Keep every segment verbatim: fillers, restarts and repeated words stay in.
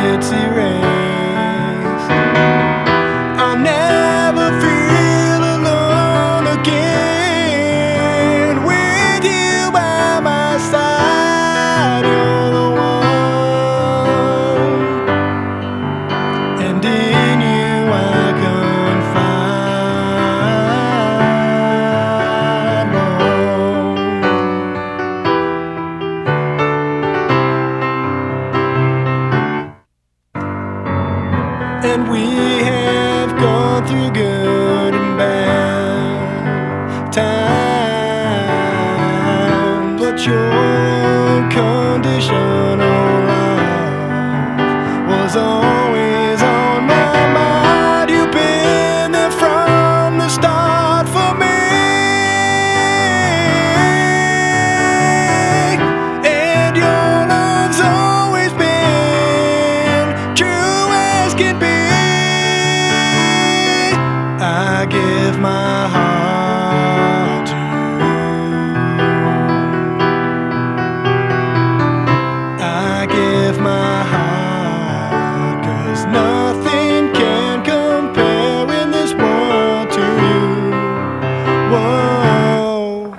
it's erased. I'll never feel alone again. With you by my side, you're the one, and in you I confide more. And we have gone through good and bad times, but your unconditional love was always on my mind. You've been there from the start for me, and your love's always been true as can be. I give my heart to you. I give my heart, 'cause nothing can compare in this world to you. Whoa.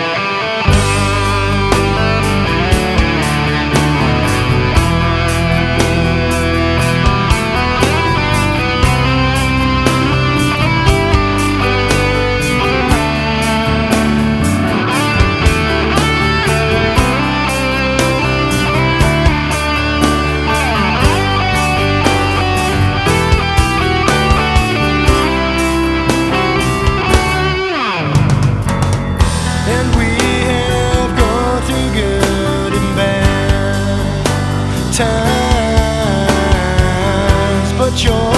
And we have gone through good and bad times, but you're